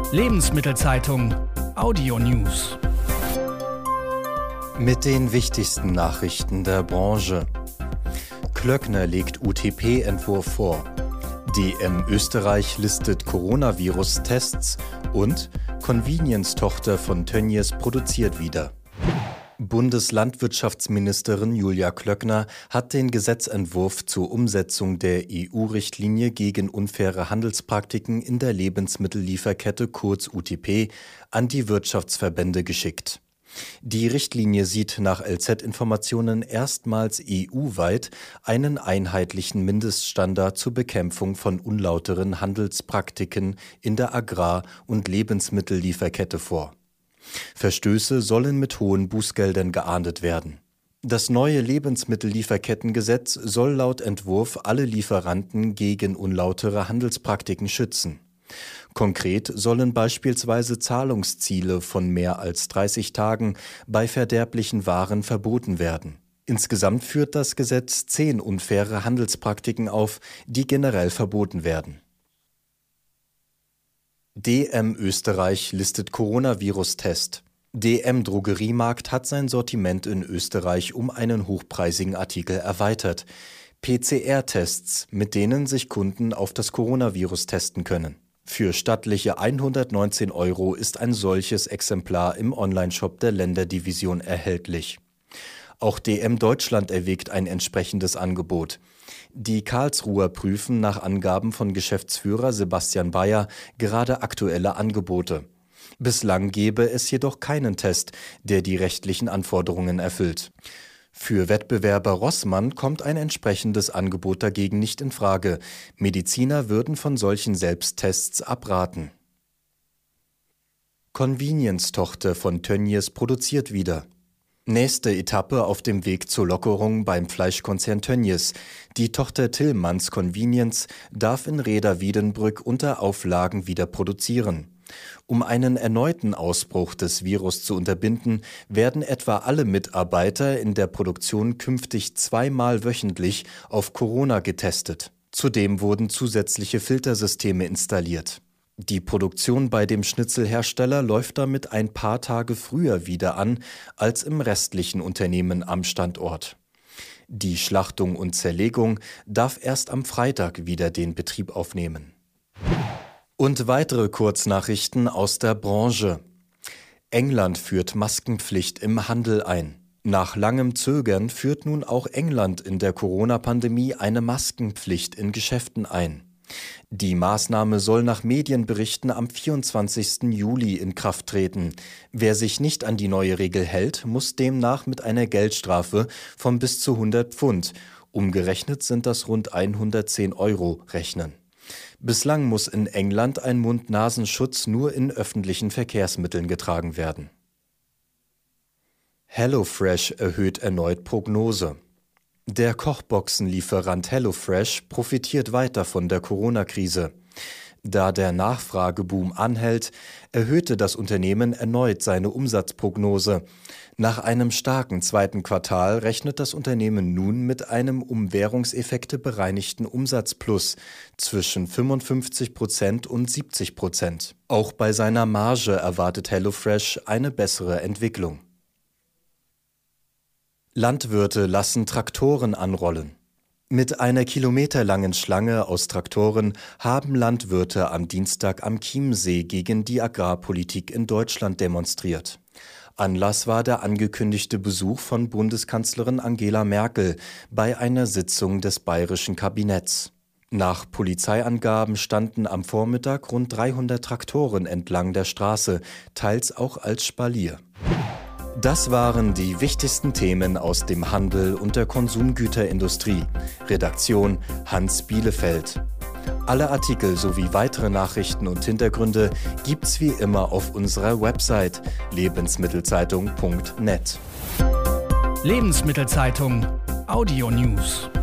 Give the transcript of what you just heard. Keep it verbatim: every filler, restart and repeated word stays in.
Lebensmittelzeitung Audio News. Mit den wichtigsten Nachrichten der Branche. Klöckner legt U T P-Entwurf vor. D M Österreich listet Coronavirus-Tests und Convenience-Tochter von Tönnies produziert wieder. Bundeslandwirtschaftsministerin Julia Klöckner hat den Gesetzentwurf zur Umsetzung der E U-Richtlinie gegen unfaire Handelspraktiken in der Lebensmittellieferkette kurz U T P an die Wirtschaftsverbände geschickt. Die Richtlinie sieht nach L Z-Informationen erstmals E U-weit einen einheitlichen Mindeststandard zur Bekämpfung von unlauteren Handelspraktiken in der Agrar- und Lebensmittellieferkette vor. Verstöße sollen mit hohen Bußgeldern geahndet werden. Das neue Lebensmittellieferkettengesetz soll laut Entwurf alle Lieferanten gegen unlautere Handelspraktiken schützen. Konkret sollen beispielsweise Zahlungsziele von mehr als dreißig Tagen bei verderblichen Waren verboten werden. Insgesamt führt das Gesetz zehn unfaire Handelspraktiken auf, die generell verboten werden. D M Österreich listet Coronavirus-Test. D M Drogeriemarkt hat sein Sortiment in Österreich um einen hochpreisigen Artikel erweitert. P C R-Tests, mit denen sich Kunden auf das Coronavirus testen können. Für stattliche hundertneunzehn Euro ist ein solches Exemplar im Onlineshop der Länderdivision erhältlich. Auch D M Deutschland erwägt ein entsprechendes Angebot. Die Karlsruher prüfen nach Angaben von Geschäftsführer Sebastian Bayer gerade aktuelle Angebote. Bislang gebe es jedoch keinen Test, der die rechtlichen Anforderungen erfüllt. Für Wettbewerber Rossmann kommt ein entsprechendes Angebot dagegen nicht in Frage. Mediziner würden von solchen Selbsttests abraten. Convenience-Tochter von Tönnies produziert wieder. Nächste Etappe auf dem Weg zur Lockerung beim Fleischkonzern Tönnies. Die Tochter Tillmanns Convenience darf in Rheda-Wiedenbrück unter Auflagen wieder produzieren. Um einen erneuten Ausbruch des Virus zu unterbinden, werden etwa alle Mitarbeiter in der Produktion künftig zweimal wöchentlich auf Corona getestet. Zudem wurden zusätzliche Filtersysteme installiert. Die Produktion bei dem Schnitzelhersteller läuft damit ein paar Tage früher wieder an als im restlichen Unternehmen am Standort. Die Schlachtung und Zerlegung darf erst am Freitag wieder den Betrieb aufnehmen. Und weitere Kurznachrichten aus der Branche. England führt Maskenpflicht im Handel ein. Nach langem Zögern führt nun auch England in der Corona-Pandemie eine Maskenpflicht in Geschäften ein. Die Maßnahme soll nach Medienberichten am vierundzwanzigsten Juli in Kraft treten. Wer sich nicht an die neue Regel hält, muss demnach mit einer Geldstrafe von bis zu hundert Pfund, umgerechnet sind das rund hundertzehn Euro, rechnen. Bislang muss in England ein Mund-Nasenschutz nur in öffentlichen Verkehrsmitteln getragen werden. HelloFresh erhöht erneut Prognose. Der Kochboxenlieferant HelloFresh profitiert weiter von der Corona-Krise. Da der Nachfrageboom anhält, erhöhte das Unternehmen erneut seine Umsatzprognose. Nach einem starken zweiten Quartal rechnet das Unternehmen nun mit einem um Währungseffekte bereinigten Umsatzplus zwischen fünfundfünfzig Prozent und siebzig Prozent. Auch bei seiner Marge erwartet HelloFresh eine bessere Entwicklung. Landwirte lassen Traktoren anrollen. Mit einer kilometerlangen Schlange aus Traktoren haben Landwirte am Dienstag am Chiemsee gegen die Agrarpolitik in Deutschland demonstriert. Anlass war der angekündigte Besuch von Bundeskanzlerin Angela Merkel bei einer Sitzung des bayerischen Kabinetts. Nach Polizeiangaben standen am Vormittag rund dreihundert Traktoren entlang der Straße, teils auch als Spalier. Das waren die wichtigsten Themen aus dem Handel und der Konsumgüterindustrie. Redaktion Hans Bielefeld. Alle Artikel sowie weitere Nachrichten und Hintergründe gibt's wie immer auf unserer Website lebensmittelzeitung punkt net. Lebensmittelzeitung Audio News.